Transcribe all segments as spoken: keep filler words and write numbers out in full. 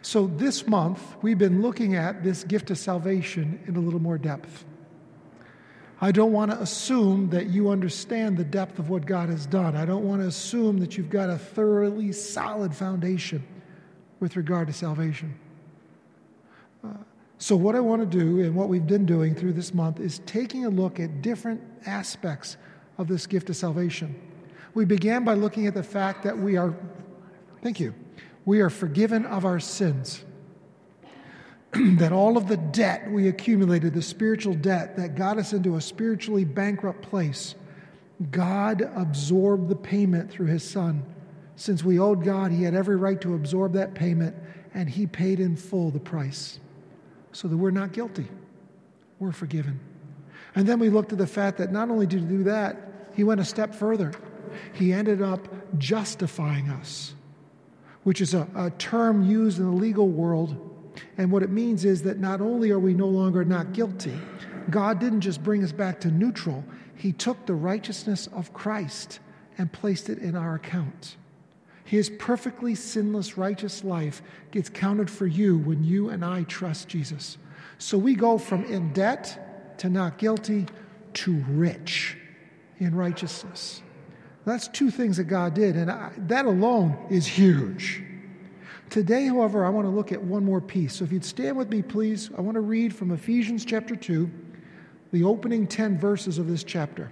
So this month, we've been looking at this gift of salvation in a little more depth. I don't want to assume that you understand the depth of what God has done. I don't want to assume that you've got a thoroughly solid foundation with regard to salvation. Uh, so what I want to do, and what we've been doing through this month, is taking a look at different aspects of this gift of salvation. We began by looking at the fact that we are, thank you, we are forgiven of our sins. That all of the debt we accumulated, the spiritual debt that got us into a spiritually bankrupt place, God absorbed the payment through his Son. Since we owed God, he had every right to absorb that payment, and he paid in full the price so that we're not guilty. We're forgiven. And then we looked at the fact that not only did he do that, he went a step further. He ended up justifying us, which is a, a term used in the legal world. And what it means is that not only are we no longer not guilty, God didn't just bring us back to neutral. He took the righteousness of Christ and placed it in our account. His perfectly sinless, righteous life gets counted for you when you and I trust Jesus. So we go from in debt to not guilty to rich in righteousness. That's two things that God did, and I, that alone is huge. Today, however, I want to look at one more piece. So if you'd stand with me, please, I want to read from Ephesians chapter two, the opening ten verses of this chapter.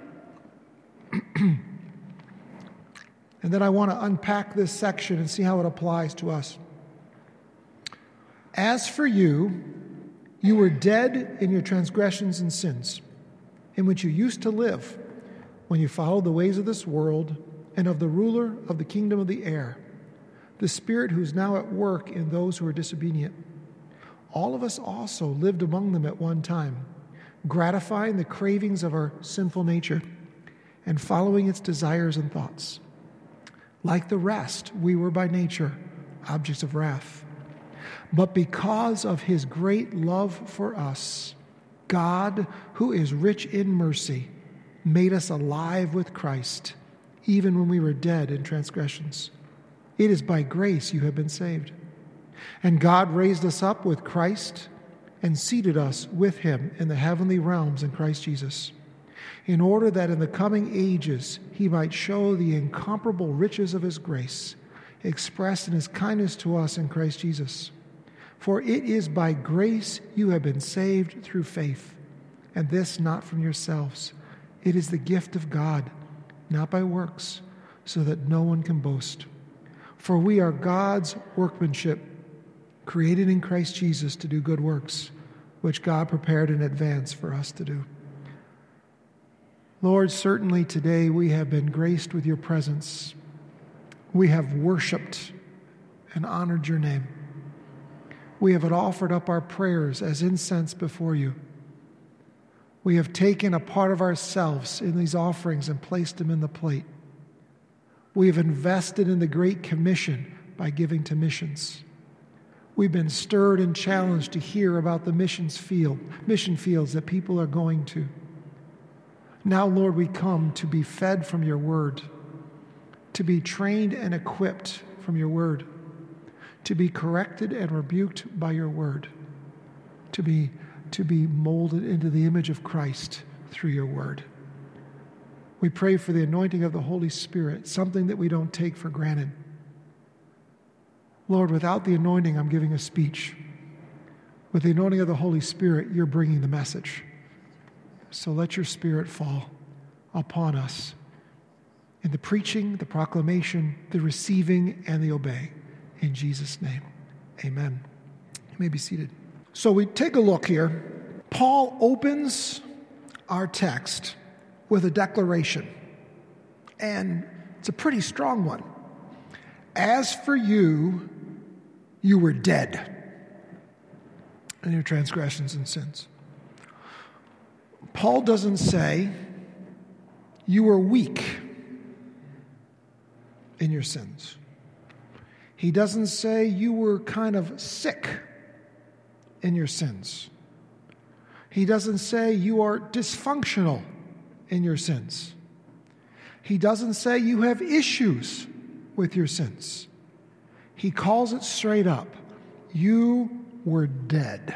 And then I want to unpack this section and see how it applies to us. As for you, you were dead in your transgressions and sins, in which you used to live when you followed the ways of this world and of the ruler of the kingdom of the air, the spirit who is now at work in those who are disobedient. All of us also lived among them at one time, gratifying the cravings of our sinful nature and following its desires and thoughts. Like the rest, we were by nature objects of wrath. But because of his great love for us, God, who is rich in mercy, made us alive with Christ, even when we were dead in transgressions. It is by grace you have been saved. And God raised us up with Christ and seated us with him in the heavenly realms in Christ Jesus, in order that in the coming ages he might show the incomparable riches of his grace, expressed in his kindness to us in Christ Jesus. For it is by grace you have been saved through faith, and this not from yourselves. It is the gift of God, not by works, so that no one can boast. For we are God's workmanship, created in Christ Jesus to do good works, which God prepared in advance for us to do. Lord, certainly today we have been graced with your presence. We have worshiped and honored your name. We have offered up our prayers as incense before you. We have taken a part of ourselves in these offerings and placed them in the plate. We have invested in the Great Commission by giving to missions. We've been stirred and challenged to hear about the missions field, mission fields that people are going to. Now, Lord, we come to be fed from your word, to be trained and equipped from your word, to be corrected and rebuked by your word, to be, to be molded into the image of Christ through your word. We pray for the anointing of the Holy Spirit, something that we don't take for granted. Lord, without the anointing, I'm giving a speech. With the anointing of the Holy Spirit, you're bringing the message. So let your Spirit fall upon us in the preaching, the proclamation, the receiving, and the obey. In Jesus' name, amen. You may be seated. So we take a look here. Paul opens our text with a declaration, and it's a pretty strong one. As for you, you were dead in your transgressions and sins. Paul doesn't say you were weak in your sins. He doesn't say you were kind of sick in your sins. He doesn't say you are dysfunctional in your sins. He doesn't say you have issues with your sins. He calls it straight up. You were dead.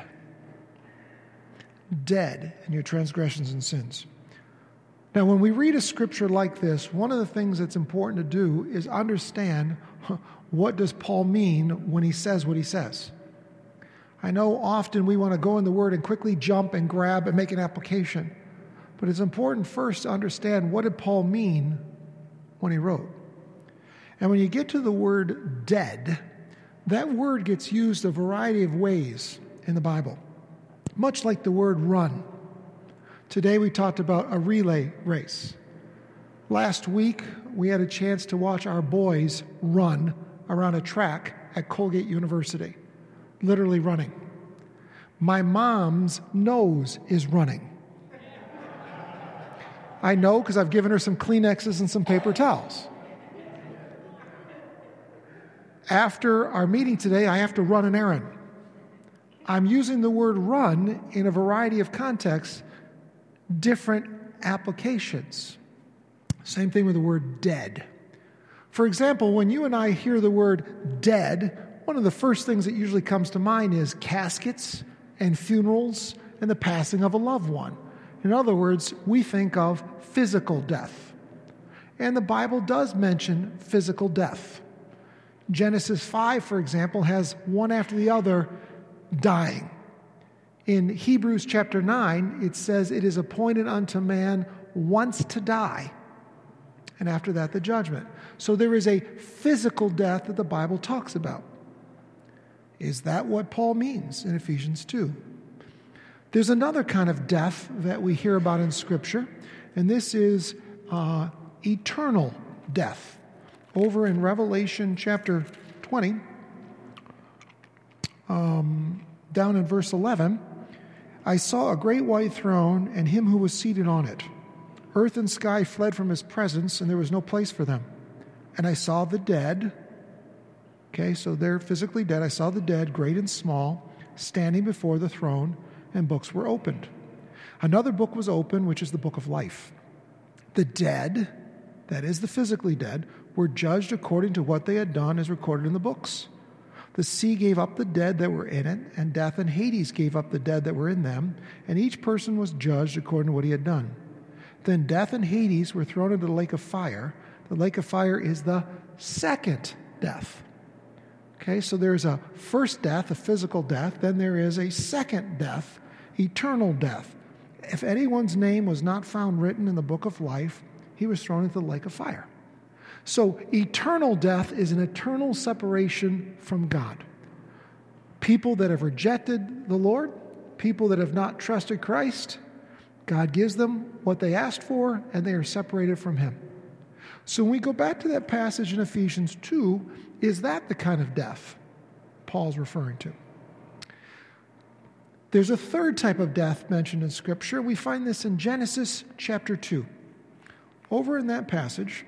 Dead in your transgressions and sins. Now, when we read a scripture like this, one of the things that's important to do is understand what does Paul mean when he says what he says. I know often we want to go in the Word and quickly jump and grab and make an application. But it's important first to understand what did Paul mean when he wrote. And when you get to the word dead, that word gets used a variety of ways in the Bible, much like the word run. Today we talked about a relay race. Last week we had a chance to watch our boys run around a track at Colgate University, literally running. My mom's nose is running. I know because I've given her some Kleenexes and some paper towels. After our meeting today, I have to run an errand. I'm using the word run in a variety of contexts, different applications. Same thing with the word dead. For example, when you and I hear the word dead, one of the first things that usually comes to mind is caskets and funerals and the passing of a loved one. In other words, we think of physical death. And the Bible does mention physical death. Genesis five, for example, has one after the other dying. In Hebrews chapter nine, it says, it is appointed unto man once to die, and after that the judgment. So there is a physical death that the Bible talks about. Is that what Paul means in Ephesians two? There's another kind of death that we hear about in Scripture, and this is uh, eternal death. Over in Revelation chapter twenty, um, down in verse eleven, I saw a great white throne and him who was seated on it. Earth and sky fled from his presence, and there was no place for them. And I saw the dead, okay, so they're physically dead. I saw the dead, great and small, standing before the throne, and books were opened. Another book was opened, which is the book of life. The dead, that is the physically dead, were judged according to what they had done as recorded in the books. The sea gave up the dead that were in it, and death and Hades gave up the dead that were in them, and each person was judged according to what he had done. Then death and Hades were thrown into the lake of fire. The lake of fire is the second death. Okay, so there's a first death, a physical death, then there is a second death, eternal death. If anyone's name was not found written in the book of life, he was thrown into the lake of fire. So eternal death is an eternal separation from God. People that have rejected the Lord, people that have not trusted Christ, God gives them what they asked for, and they are separated from him. So when we go back to that passage in Ephesians two, is that the kind of death Paul's referring to? There's a third type of death mentioned in Scripture. We find this in Genesis chapter two. Over in that passage,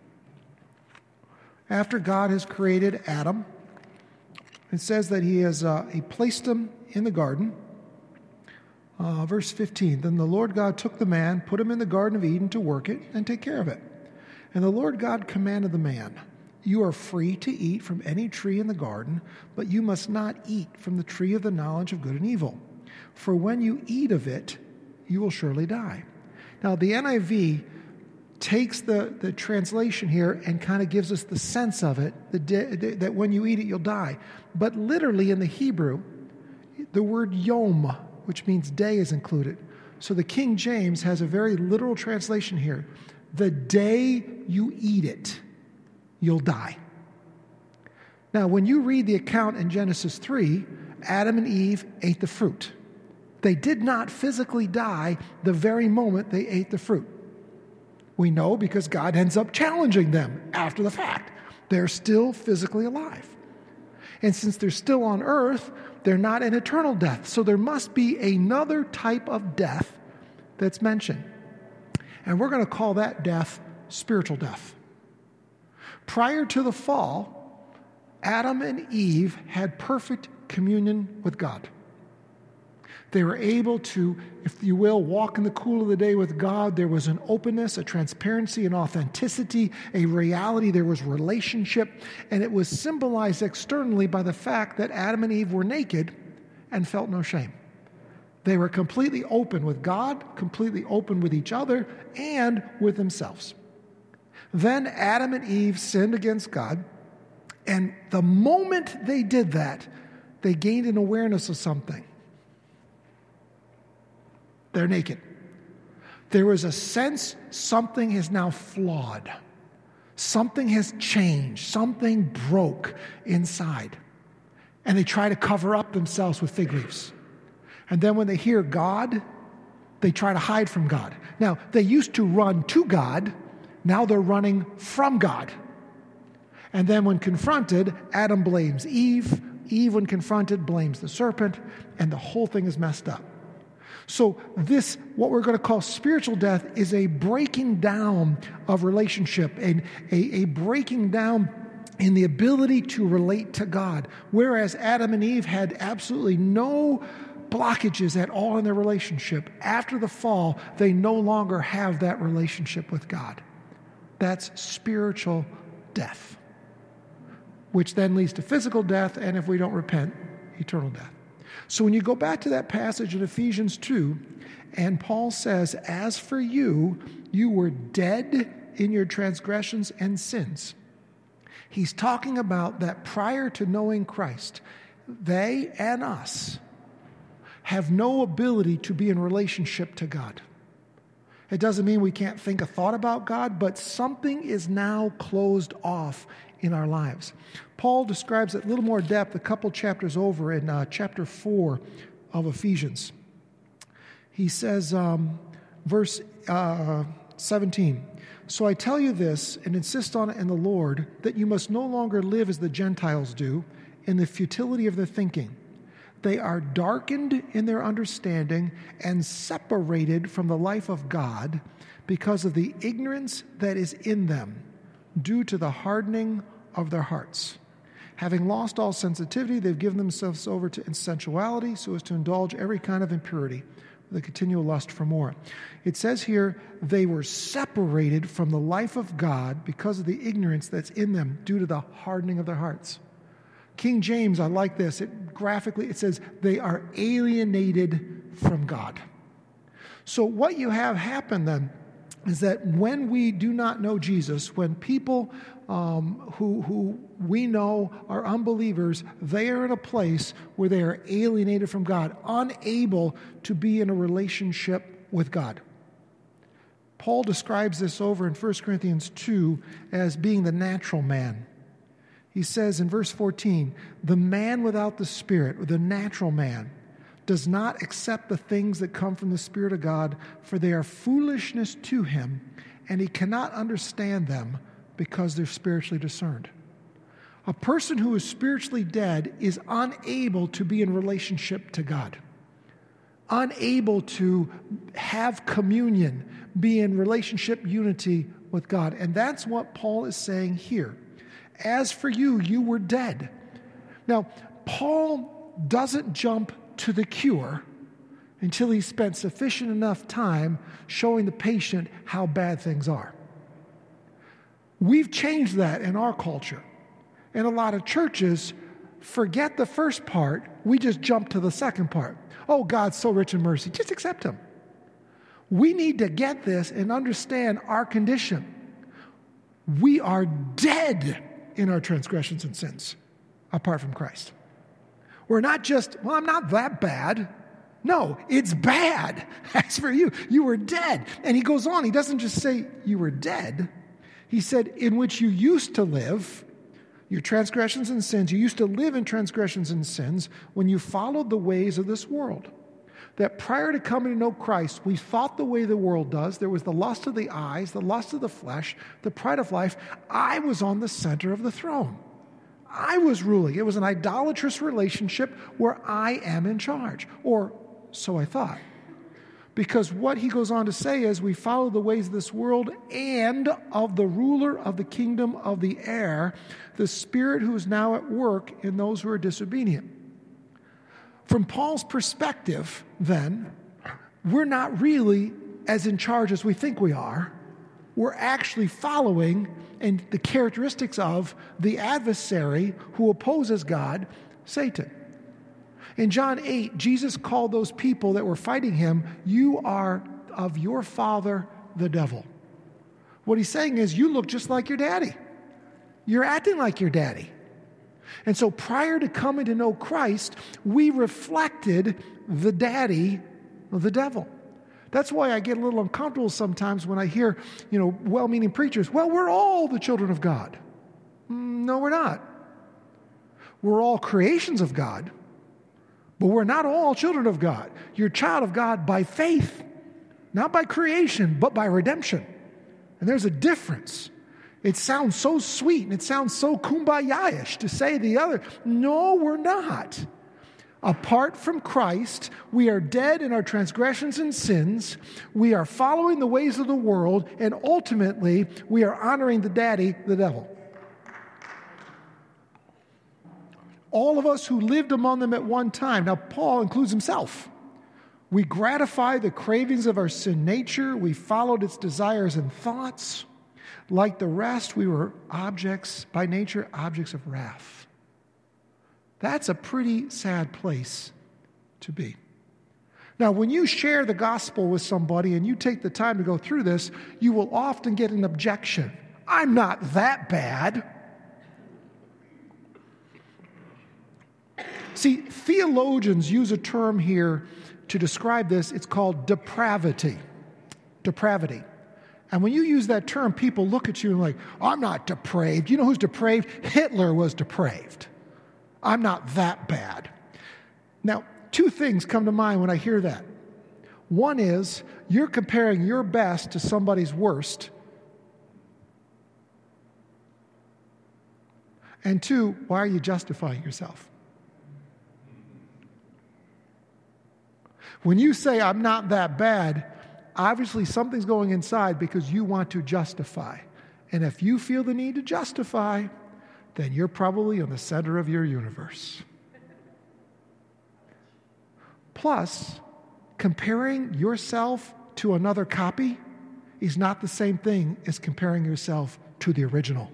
after God has created Adam, it says that he has uh, he placed him in the garden. Uh, verse fifteen, then the Lord God took the man, put him in the Garden of Eden to work it and take care of it. And the Lord God commanded the man, you are free to eat from any tree in the garden, but you must not eat from the tree of the knowledge of good and evil. For when you eat of it, you will surely die. Now, the N I V takes the, the translation here and kind of gives us the sense of it, the de- that when you eat it, you'll die. But literally in the Hebrew, the word yom, which means day, is included. So the King James has a very literal translation here. The day you eat it, you'll die. Now, when you read the account in Genesis three, Adam and Eve ate the fruit. They did not physically die the very moment they ate the fruit. We know because God ends up challenging them after the fact. They're still physically alive. And since they're still on earth, they're not in eternal death. So there must be another type of death that's mentioned. And we're going to call that death spiritual death. Prior to the fall, Adam and Eve had perfect communion with God. They were able to, if you will, walk in the cool of the day with God. There was an openness, a transparency, an authenticity, a reality. There was relationship. And it was symbolized externally by the fact that Adam and Eve were naked and felt no shame. They were completely open with God, completely open with each other, and with themselves. Then Adam and Eve sinned against God. And the moment they did that, they gained an awareness of something. They're naked. There was a sense something is now flawed. Something has changed. Something broke inside. And they try to cover up themselves with fig leaves. And then when they hear God, they try to hide from God. Now, they used to run to God. Now they're running from God. And then when confronted, Adam blames Eve. Eve, when confronted, blames the serpent. And the whole thing is messed up. So this, what we're going to call spiritual death, is a breaking down of relationship, and a, a breaking down in the ability to relate to God. Whereas Adam and Eve had absolutely no blockages at all in their relationship, after the fall, they no longer have that relationship with God. That's spiritual death, which then leads to physical death, and if we don't repent, eternal death. So when you go back to that passage in Ephesians two, and Paul says, as for you, you were dead in your transgressions and sins. He's talking about that prior to knowing Christ, they and us have no ability to be in relationship to God. It doesn't mean we can't think a thought about God, but something is now closed off in our lives. Paul describes it a little more depth a couple chapters over in uh, chapter four of Ephesians. He says, um, verse uh, seventeen, so I tell you this and insist on it in the Lord, that you must no longer live as the Gentiles do in the futility of their thinking. They are darkened in their understanding and separated from the life of God because of the ignorance that is in them due to the hardening of their hearts. Having lost all sensitivity, they've given themselves over to sensuality so as to indulge every kind of impurity with a continual lust for more. It says here, they were separated from the life of God because of the ignorance that's in them due to the hardening of their hearts. King James, I like this. It graphically, it says, they are alienated from God. So what you have happen then is that when we do not know Jesus, when people um, who, who we know are unbelievers, they are in a place where they are alienated from God, unable to be in a relationship with God. Paul describes this over in First Corinthians two as being the natural man. He says in verse fourteen, the man without the Spirit, or the natural man, does not accept the things that come from the Spirit of God, for they are foolishness to him, and he cannot understand them because they're spiritually discerned. A person who is spiritually dead is unable to be in relationship to God, unable to have communion, be in relationship unity with God. And that's what Paul is saying here. As for you, you were dead. Now, Paul doesn't jump to the cure until he spent sufficient enough time showing the patient how bad things are. We've changed that in our culture. And a lot of churches forget the first part. We just jump to the second part. Oh, God's so rich in mercy. Just accept him. We need to get this and understand our condition. We are dead in our transgressions and sins apart from Christ. We're not just, well, I'm not that bad. No, it's bad. As for you, you were dead. And he goes on. He doesn't just say you were dead. He said, in which you used to live, your transgressions and sins, you used to live in transgressions and sins when you followed the ways of this world. That prior to coming to know Christ, we thought the way the world does. There was the lust of the eyes, the lust of the flesh, the pride of life. I was on the center of the throne. I was ruling. It was an idolatrous relationship where I am in charge, or so I thought. Because what he goes on to say is we follow the ways of this world and of the ruler of the kingdom of the air, the spirit who is now at work in those who are disobedient. From Paul's perspective, then, we're not really as in charge as we think we are. We're actually following and the characteristics of the adversary who opposes God, Satan. In John eight, Jesus called those people that were fighting him, "You are of your father, the devil." What he's saying is, you look just like your daddy. You're acting like your daddy. And so prior to coming to know Christ, we reflected the daddy of the devil. That's why I get a little uncomfortable sometimes when I hear, you know, well-meaning preachers, well, we're all the children of God. No, we're not. We're all creations of God, but we're not all children of God. You're a child of God by faith, not by creation, but by redemption. And there's a difference. It sounds so sweet and it sounds so kumbaya-ish to say the other. No, we're not. Apart from Christ, we are dead in our transgressions and sins. We are following the ways of the world, and ultimately, we are honoring the daddy, the devil. All of us who lived among them at one time. Now, Paul includes himself. We gratify the cravings of our sin nature. We followed its desires and thoughts. Like the rest, we were objects, by nature, objects of wrath. That's a pretty sad place to be. Now, when you share the gospel with somebody and you take the time to go through this, you will often get an objection. I'm not that bad. See, theologians use a term here to describe this. It's called depravity. Depravity. And when you use that term, people look at you and like, I'm not depraved. You know who's depraved? Hitler was depraved. I'm not that bad. Now, two things come to mind when I hear that. One is you're comparing your best to somebody's worst. And two, why are you justifying yourself? When you say, I'm not that bad, obviously something's going inside because you want to justify. And if you feel the need to justify, then you're probably in the center of your universe. Plus, comparing yourself to another copy is not the same thing as comparing yourself to the original.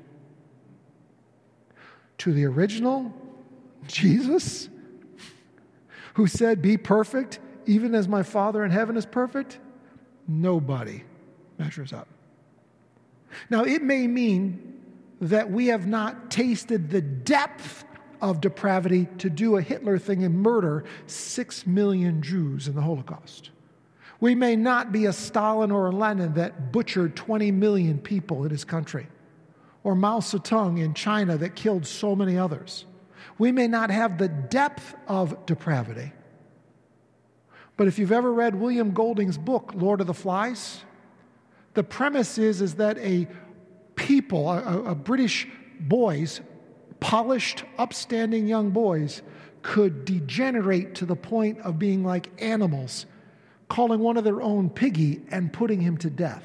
To the original, Jesus, who said, be perfect, even as my Father in heaven is perfect, nobody measures up. Now, it may mean that we have not tasted the depth of depravity to do a Hitler thing and murder six million Jews in the Holocaust. We may not be a Stalin or a Lenin that butchered twenty million people in his country, or Mao Zedong in China that killed so many others. We may not have the depth of depravity. But if you've ever read William Golding's book, Lord of the Flies, the premise is, is that a people, a, a British boys, polished, upstanding young boys, could degenerate to the point of being like animals, calling one of their own piggy and putting him to death.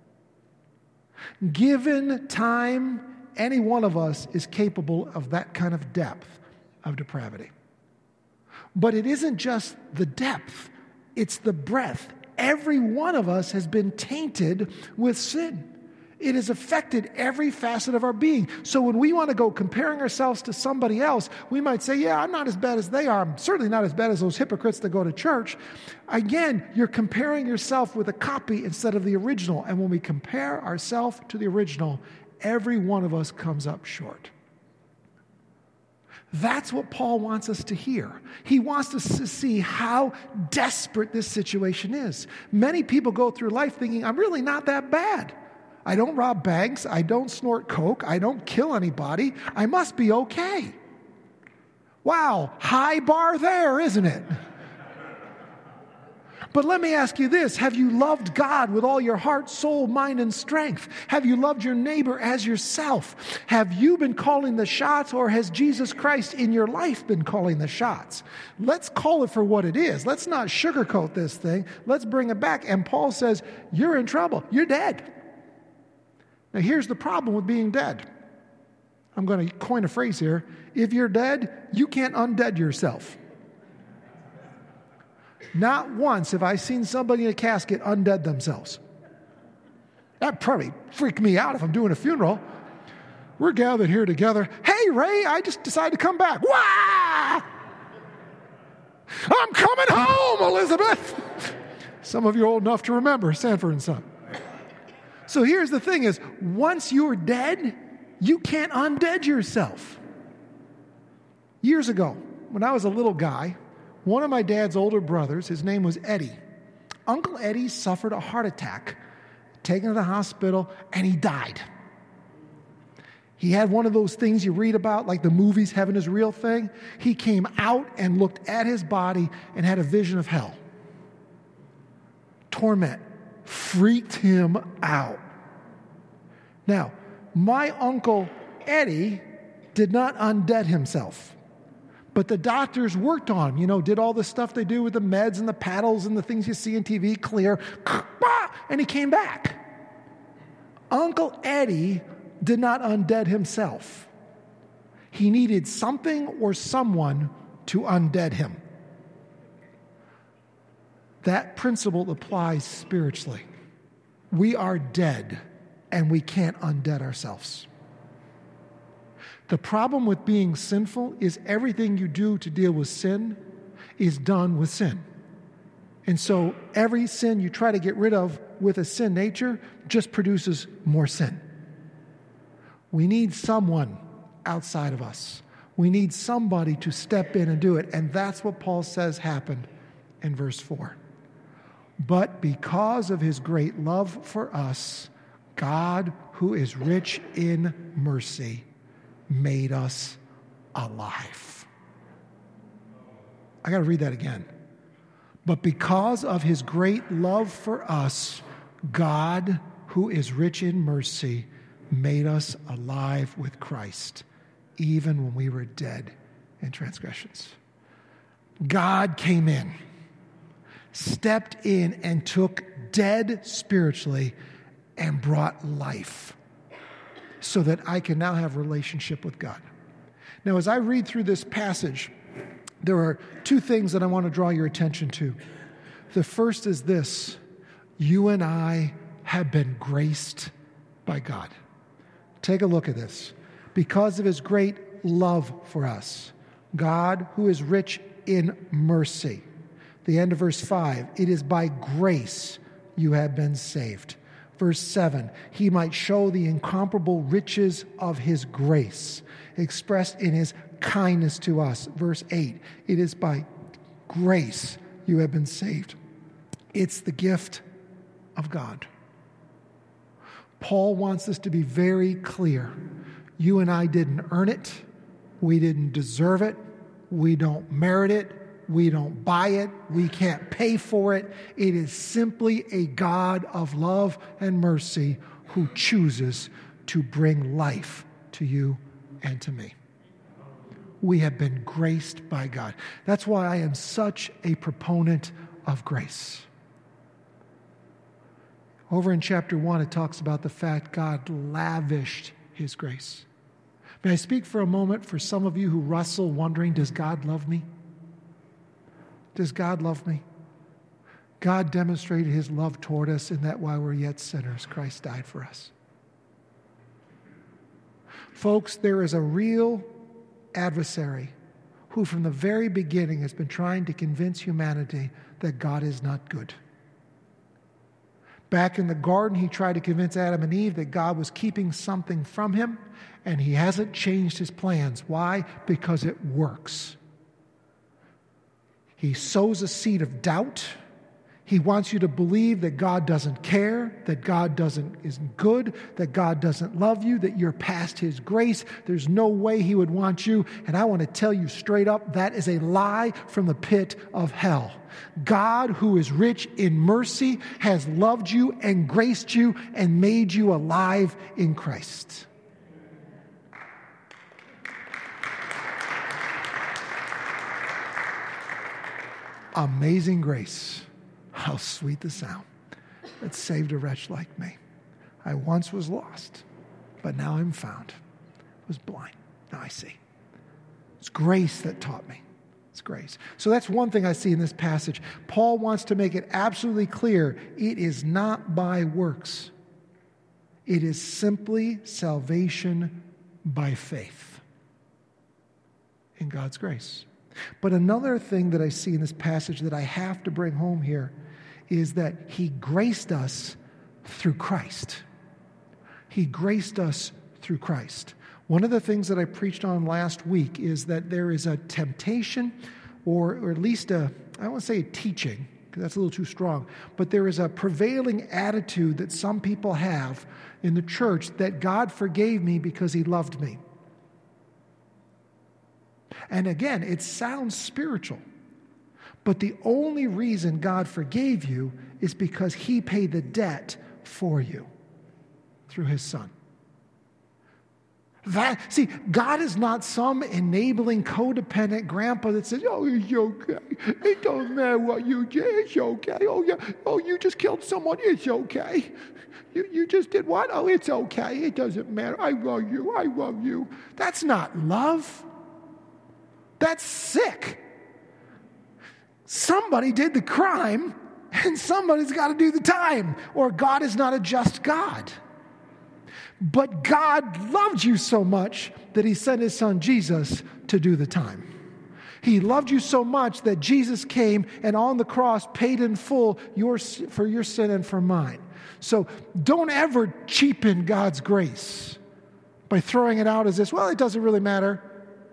Given time, any one of us is capable of that kind of depth of depravity. But it isn't just the depth, it's the breadth. Every one of us has been tainted with sin. It has affected every facet of our being. So when we want to go comparing ourselves to somebody else, we might say, yeah, I'm not as bad as they are. I'm certainly not as bad as those hypocrites that go to church. Again, you're comparing yourself with a copy instead of the original. And when we compare ourselves to the original, every one of us comes up short. That's what Paul wants us to hear. He wants us to see how desperate this situation is. Many people go through life thinking, I'm really not that bad. I don't rob banks. I don't snort coke. I don't kill anybody. I must be okay. Wow, high bar there, isn't it? But let me ask you this. Have you loved God with all your heart, soul, mind, and strength? Have you loved your neighbor as yourself? Have you been calling the shots, or has Jesus Christ in your life been calling the shots? Let's call it for what it is. Let's not sugarcoat this thing. Let's bring it back. And Paul says, you're in trouble. You're dead. Now, here's the problem with being dead. I'm going to coin a phrase here. If you're dead, you can't undead yourself. Not once have I seen somebody in a casket undead themselves. That'd probably freak me out if I'm doing a funeral. We're gathered here together. Hey, Ray, I just decided to come back. Wah! I'm coming home, Elizabeth. Some of you are old enough to remember Sanford and Son. So here's the thing is, once you're dead, you can't undead yourself. Years ago, when I was a little guy, one of my dad's older brothers, his name was Eddie. Uncle Eddie suffered a heart attack, taken to the hospital, and he died. He had one of those things you read about, like the movies, Heaven is Real thing. He came out and looked at his body and had a vision of hell. Torment freaked him out. Now, my Uncle Eddie did not undead himself. But the doctors worked on him, you know, did all the stuff they do with the meds and the paddles and the things you see on T V, clear, and he came back. Uncle Eddie did not undead himself. He needed something or someone to undead him. That principle applies spiritually. We are dead, and we can't undead ourselves. The problem with being sinful is everything you do to deal with sin is done with sin. And so every sin you try to get rid of with a sin nature just produces more sin. We need someone outside of us. We need somebody to step in and do it. And that's what Paul says happened in verse four. But because of his great love for us, God, who is rich in mercy, made us alive. I got to read that again. But because of his great love for us, God, who is rich in mercy, made us alive with Christ, even when we were dead in transgressions. God came in, stepped in, and took dead spiritually and brought life so that I can now have a relationship with God. Now, as I read through this passage, there are two things that I want to draw your attention to. The first is this: you and I have been graced by God. Take a look at this. Because of his great love for us, God, who is rich in mercy. The end of verse five, it is by grace you have been saved. Verse seven, he might show the incomparable riches of his grace, expressed in his kindness to us. Verse eight, it is by grace you have been saved. It's the gift of God. Paul wants this to be very clear. You and I didn't earn it. We didn't deserve it. We don't merit it. We don't buy it. We can't pay for it. It is simply a God of love and mercy who chooses to bring life to you and to me. We have been graced by God. That's why I am such a proponent of grace. Over in chapter one, it talks about the fact God lavished his grace. May I speak for a moment for some of you who wrestle wondering, does God love me? Does God love me? God demonstrated his love toward us in that while we're yet sinners, Christ died for us. Folks, there is a real adversary who from the very beginning has been trying to convince humanity that God is not good. Back in the garden, he tried to convince Adam and Eve that God was keeping something from him, and he hasn't changed his plans. Why? Because it works. He sows a seed of doubt. He wants you to believe that God doesn't care, that God doesn't isn't good, that God doesn't love you, that you're past his grace. There's no way he would want you. And I want to tell you straight up, that is a lie from the pit of hell. God, who is rich in mercy, has loved you and graced you and made you alive in Christ. Amazing grace. How sweet the sound that saved a wretch like me. I once was lost, but now I'm found. I was blind, now I see. It's grace that taught me. It's grace. So that's one thing I see in this passage. Paul wants to make it absolutely clear. It is not by works. It is simply salvation by faith in God's grace. But another thing that I see in this passage that I have to bring home here is that he graced us through Christ. He graced us through Christ. One of the things that I preached on last week is that there is a temptation, or, or at least a, I don't want to say a teaching, because that's a little too strong, but there is a prevailing attitude that some people have in the church that God forgave me because he loved me. And again, it sounds spiritual, but the only reason God forgave you is because he paid the debt for you through his son. That, see, God is not some enabling, codependent grandpa that says, oh, it's okay. It doesn't matter what you did. It's okay. Oh, yeah. Oh, you just killed someone. It's okay. You, you just did what? Oh, it's okay. It doesn't matter. I love you. I love you. That's not love. That's sick. Somebody did the crime, and somebody's got to do the time, or God is not a just God. But God loved you so much that he sent his son Jesus to do the time. He loved you so much that Jesus came and on the cross paid in full your, for your sin and for mine. So don't ever cheapen God's grace by throwing it out as this, well, it doesn't really matter.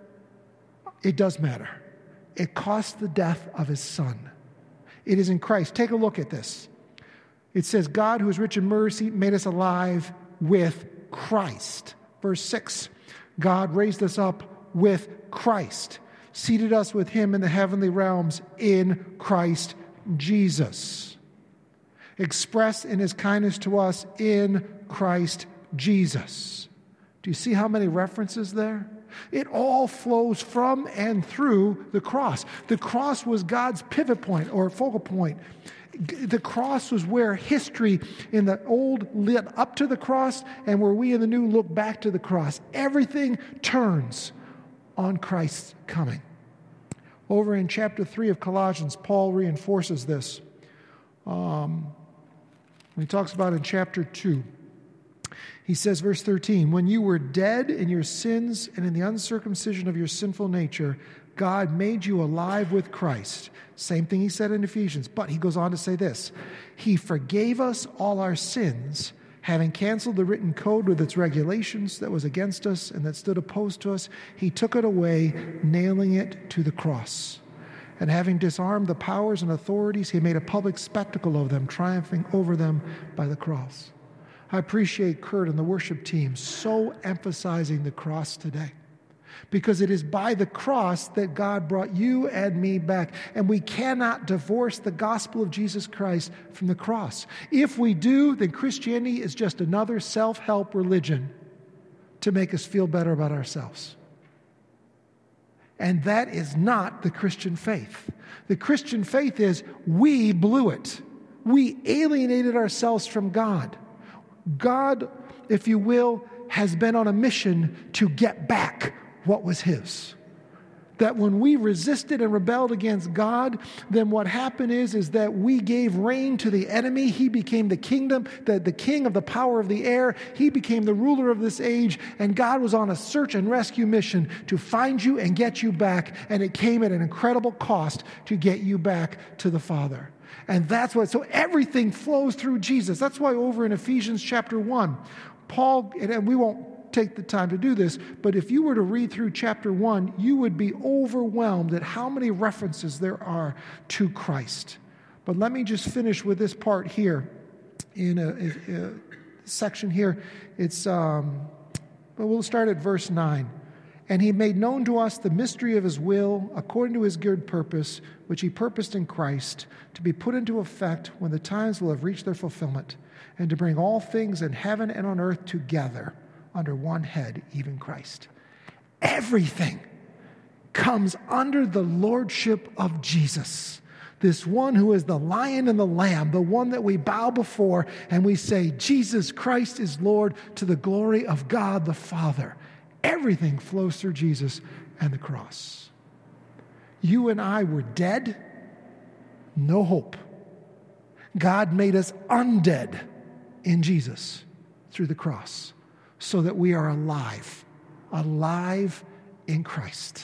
It does matter. It cost the death of his son. It is in Christ. Take a look at this. It says, God, who is rich in mercy, made us alive with Christ. Verse six, God raised us up with Christ, seated us with him in the heavenly realms in Christ Jesus, expressed in his kindness to us in Christ Jesus. Do you see how many references there? It all flows from and through the cross. The cross was God's pivot point or focal point. The cross was where history in the old led up to the cross, and where we in the new look back to the cross. Everything turns on Christ's coming. Over in chapter three of Colossians, Paul reinforces this. Um, he talks about in chapter two. He says, verse thirteen, when you were dead in your sins and in the uncircumcision of your sinful nature, God made you alive with Christ. Same thing he said in Ephesians. But he goes on to say this. He forgave us all our sins, having canceled the written code with its regulations that was against us and that stood opposed to us. He took it away, nailing it to the cross. And having disarmed the powers and authorities, he made a public spectacle of them, triumphing over them by the cross. I appreciate Kurt and the worship team so emphasizing the cross today. Because it is by the cross that God brought you and me back. And we cannot divorce the gospel of Jesus Christ from the cross. If we do, then Christianity is just another self-help religion to make us feel better about ourselves. And that is not the Christian faith. The Christian faith is we blew it. We alienated ourselves from God. God, if you will, has been on a mission to get back what was his. That when we resisted and rebelled against God, then what happened is, is that we gave reign to the enemy. He became the kingdom, the, the king of the power of the air. He became the ruler of this age, and God was on a search and rescue mission to find you and get you back, and it came at an incredible cost to get you back to the Father. And that's what, so everything flows through Jesus. That's why over in Ephesians chapter one, Paul, and we won't take the time to do this, but if you were to read through chapter one, you would be overwhelmed at how many references there are to Christ. But let me just finish with this part here in a, a, a section here. It's, um, but we'll start at verse nine. And he made known to us the mystery of his will, according to his good purpose, which he purposed in Christ, to be put into effect when the times will have reached their fulfillment, and to bring all things in heaven and on earth together under one head, even Christ. Everything comes under the lordship of Jesus, this one who is the lion and the lamb, the one that we bow before and we say, Jesus Christ is Lord, to the glory of God the Father. Everything flows through Jesus and the cross. You and I were dead, no hope. God made us undead in Jesus through the cross so that we are alive, alive in Christ.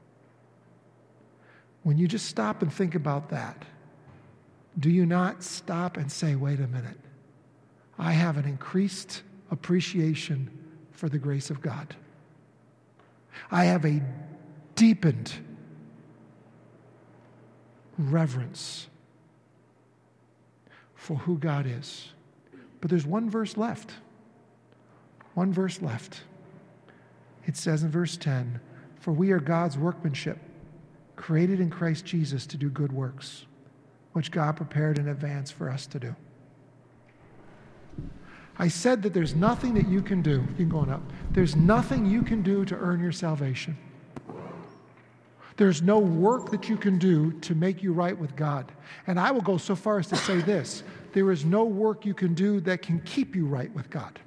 When you just stop and think about that, do you not stop and say, wait a minute, I have an increased appreciation for the grace of God. I have a deepened reverence for who God is. But there's one verse left. One verse left. It says in verse ten, for we are God's workmanship, created in Christ Jesus to do good works, which God prepared in advance for us to do. I said that there's nothing that you can do. You can go on up. There's nothing you can do to earn your salvation. There's no work that you can do to make you right with God. And I will go so far as to say this. There is no work you can do that can keep you right with God.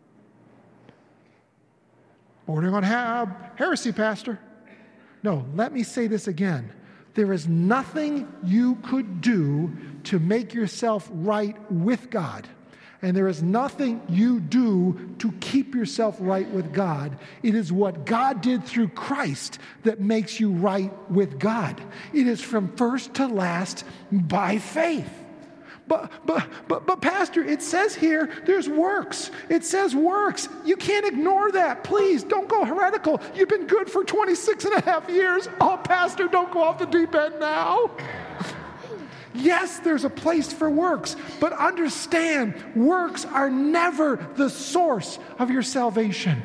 Bordering on ha- heresy, Pastor. No, let me say this again. There is nothing you could do to make yourself right with God. And there is nothing you do to keep yourself right with God. It is what God did through Christ that makes you right with God. It is from first to last by faith. But, but, but, but Pastor, it says here, there's works. It says works. You can't ignore that. Please, don't go heretical. You've been good for twenty-six and a half years. Oh, Pastor, don't go off the deep end now. Yes, there's a place for works, but understand, works are never the source of your salvation.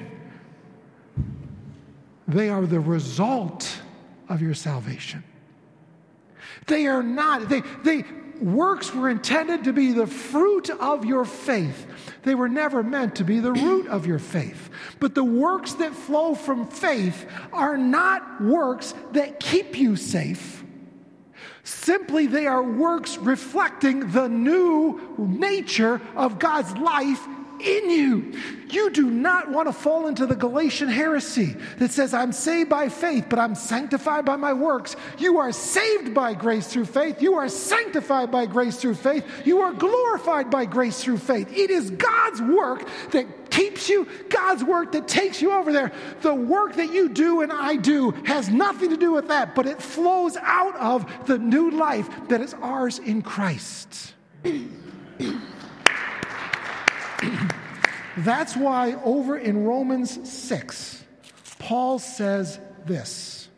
They are the result of your salvation. They are not, they, they, works were intended to be the fruit of your faith. They were never meant to be the root of your faith. But the works that flow from faith are not works that keep you safe. Simply, they are works reflecting the new nature of God's life in you. You do not want to fall into the Galatian heresy that says, I'm saved by faith, but I'm sanctified by my works. You are saved by grace through faith. You are sanctified by grace through faith. You are glorified by grace through faith. It is God's work that keeps you, God's work that takes you over there. The work that you do and I do has nothing to do with that, but it flows out of the new life that is ours in Christ. That's why over in Romans six, Paul says this.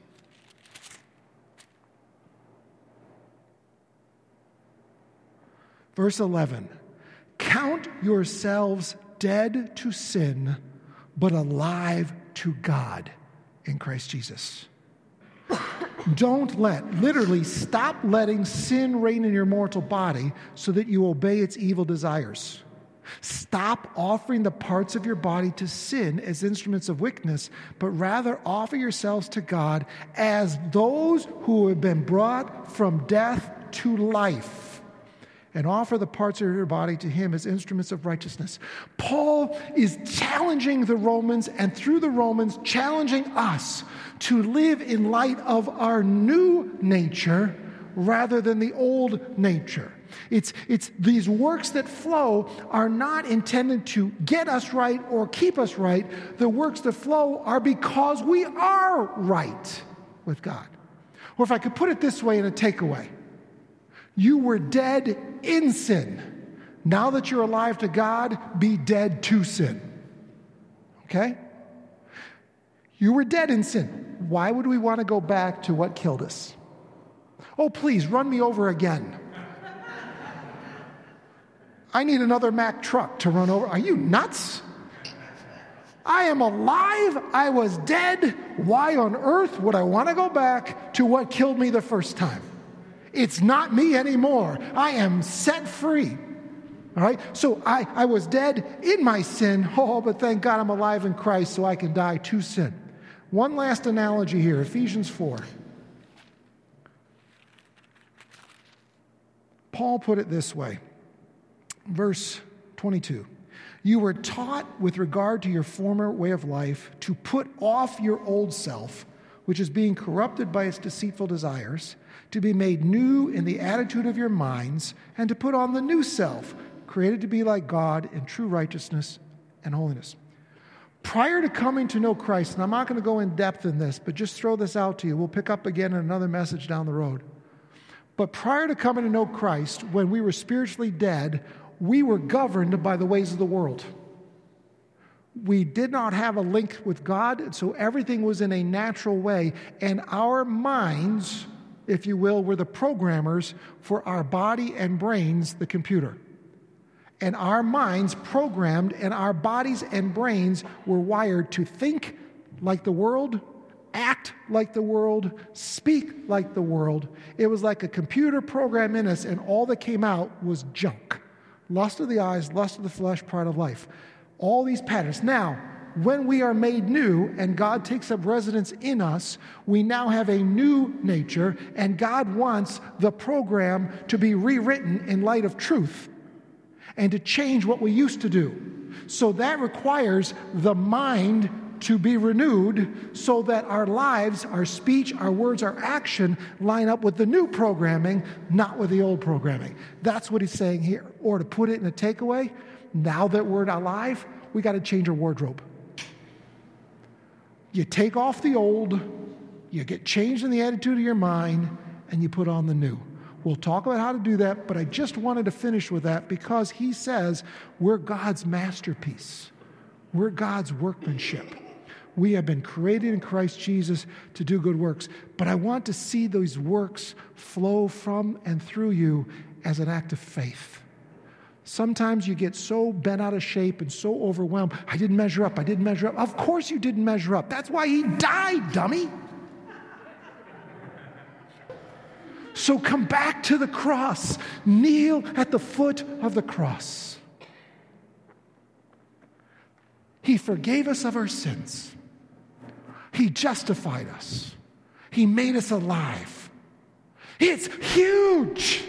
Verse eleven, count yourselves dead to sin, but alive to God in Christ Jesus. Don't let, literally stop letting sin reign in your mortal body so that you obey its evil desires. Stop offering the parts of your body to sin as instruments of wickedness, but rather offer yourselves to God as those who have been brought from death to life, and offer the parts of your body to Him as instruments of righteousness. Paul is challenging the Romans, and through the Romans, challenging us to live in light of our new nature rather than the old nature. It's, it's these works that flow are not intended to get us right or keep us right. The works that flow are because we are right with God. Or if I could put it this way in a takeaway, you were dead in sin. Now that you're alive to God, be dead to sin. Okay? You were dead in sin. Why would we want to go back to what killed us? Oh, please, run me over again. I need another Mack truck to run over. Are you nuts? I am alive. I was dead. Why on earth would I want to go back to what killed me the first time? It's not me anymore. I am set free. All right? So I, I was dead in my sin. Oh, but thank God I'm alive in Christ so I can die to sin. One last analogy here, Ephesians four. Paul put it this way. Verse twenty-two, you were taught with regard to your former way of life to put off your old self, which is being corrupted by its deceitful desires, to be made new in the attitude of your minds, and to put on the new self, created to be like God in true righteousness and holiness. Prior to coming to know Christ, and I'm not going to go in depth in this, but just throw this out to you. We'll pick up again in another message down the road. But prior to coming to know Christ, when we were spiritually dead, we were governed by the ways of the world. We did not have a link with God, and so everything was in a natural way. And our minds, if you will, were the programmers for our body and brains, the computer. And our minds programmed, and our bodies and brains were wired to think like the world, act like the world, speak like the world. It was like a computer program in us, and all that came out was junk. Lust of the eyes, lust of the flesh, pride of life. All these patterns. Now, when we are made new and God takes up residence in us, we now have a new nature, and God wants the program to be rewritten in light of truth and to change what we used to do. So that requires the mind to be renewed so that our lives, our speech, our words, our action line up with the new programming, not with the old programming. That's what he's saying here. Or to put it in a takeaway, now that we're alive, we got to change our wardrobe. You take off the old, you get changed in the attitude of your mind, and you put on the new. We'll talk about how to do that, but I just wanted to finish with that because he says we're God's masterpiece. We're God's workmanship. We have been created in Christ Jesus to do good works, but I want to see those works flow from and through you as an act of faith. Sometimes you get so bent out of shape and so overwhelmed. I didn't measure up. I didn't measure up. Of course you didn't measure up. That's why he died, dummy. So come back to the cross. Kneel at the foot of the cross. He forgave us of our sins. He justified us. He made us alive. It's huge.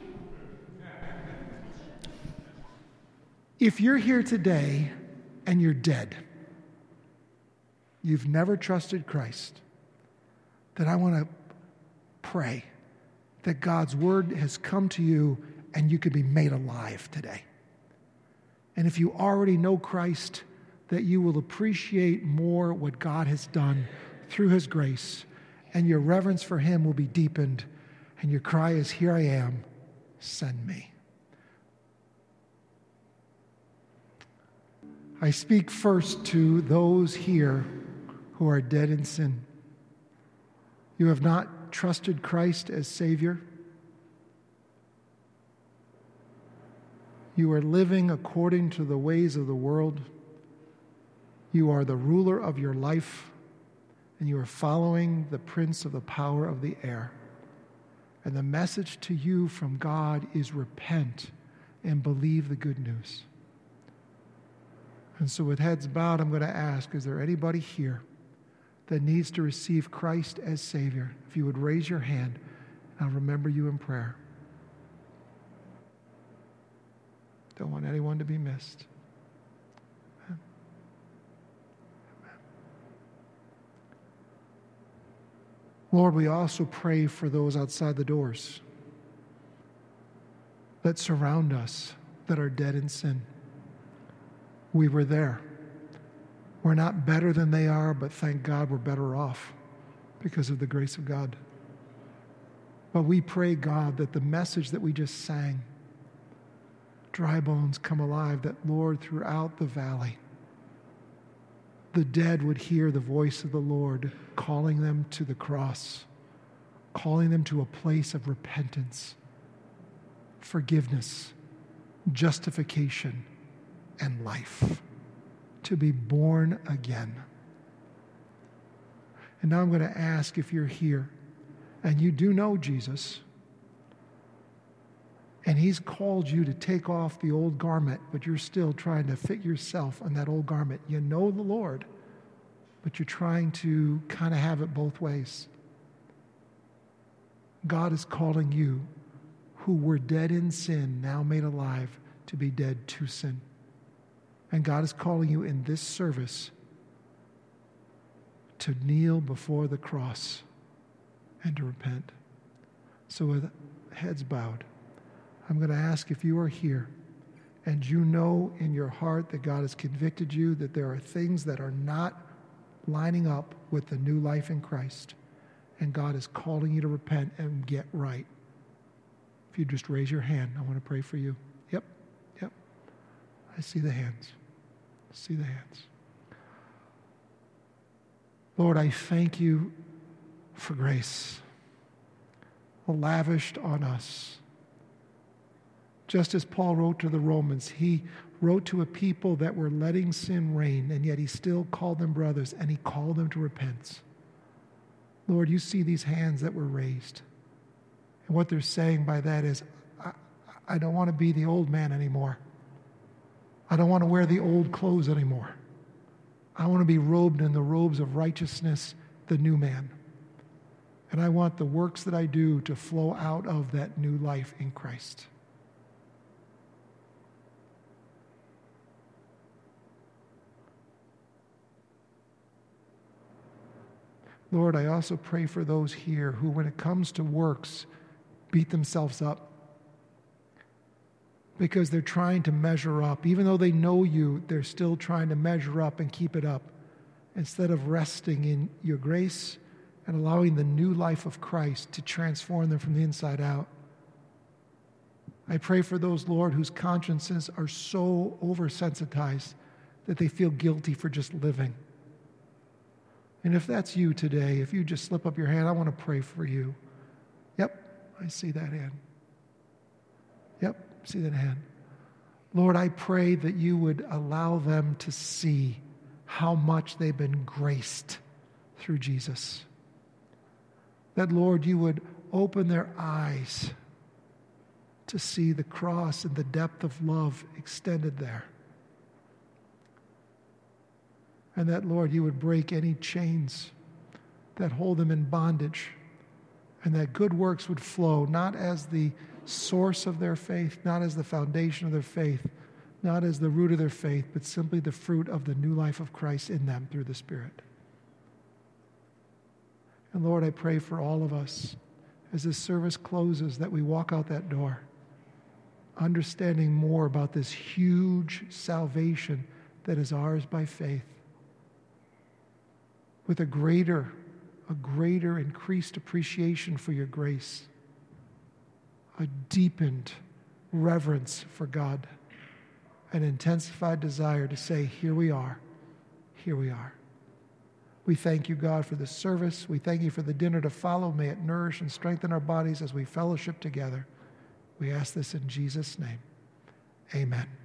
If you're here today and you're dead, you've never trusted Christ, then I want to pray that God's word has come to you and you can be made alive today. And if you already know Christ, that you will appreciate more what God has done through his grace, and your reverence for him will be deepened, and your cry is, "Here I am, send me." I speak first to those here who are dead in sin. You have not trusted Christ as Savior. You are living according to the ways of the world. You are the ruler of your life, and you are following the prince of the power of the air. And the message to you from God is repent and believe the good news. And so with heads bowed, I'm going to ask, is there anybody here that needs to receive Christ as Savior? If you would raise your hand, I'll remember you in prayer. Don't want anyone to be missed. Amen. Amen. Lord, we also pray for those outside the doors that surround us, that are dead in sin. We were there. We're not better than they are, but thank God we're better off because of the grace of God. But we pray, God, that the message that we just sang, dry bones come alive, that, Lord, throughout the valley, the dead would hear the voice of the Lord calling them to the cross, calling them to a place of repentance, forgiveness, justification, and life, to be born again. And now I'm going to ask, if you're here and you do know Jesus, and he's called you to take off the old garment, but you're still trying to fit yourself on that old garment. You know the Lord, but you're trying to kind of have it both ways. God is calling you, who were dead in sin, now made alive, to be dead to sin. And God is calling you in this service to kneel before the cross and to repent. So with heads bowed, I'm going to ask if you are here and you know in your heart that God has convicted you that there are things that are not lining up with the new life in Christ, and God is calling you to repent and get right. If you just raise your hand, I want to pray for you. Yep, yep. I see the hands. I see the hands. Lord, I thank you for grace lavished on us. Just as Paul wrote to the Romans, he wrote to a people that were letting sin reign, and yet he still called them brothers, and he called them to repent. Lord, you see these hands that were raised. And what they're saying by that is, I, I don't want to be the old man anymore. I don't want to wear the old clothes anymore. I want to be robed in the robes of righteousness, the new man. And I want the works that I do to flow out of that new life in Christ. Lord, I also pray for those here who, when it comes to works, beat themselves up because they're trying to measure up. Even though they know you, they're still trying to measure up and keep it up instead of resting in your grace and allowing the new life of Christ to transform them from the inside out. I pray for those, Lord, whose consciences are so oversensitized that they feel guilty for just living. And if that's you today, if you just slip up your hand, I want to pray for you. Yep, I see that hand. Yep, see that hand. Lord, I pray that you would allow them to see how much they've been graced through Jesus. That, Lord, you would open their eyes to see the cross and the depth of love extended there. And that, Lord, you would break any chains that hold them in bondage, and that good works would flow, not as the source of their faith, not as the foundation of their faith, not as the root of their faith, but simply the fruit of the new life of Christ in them through the Spirit. And Lord, I pray for all of us as this service closes that we walk out that door understanding more about this huge salvation that is ours by faith, with a greater, a greater increased appreciation for your grace, a deepened reverence for God, an intensified desire to say, here we are, here we are. We thank you, God, for this service. We thank you for the dinner to follow. May it nourish and strengthen our bodies as we fellowship together. We ask this in Jesus' name. Amen.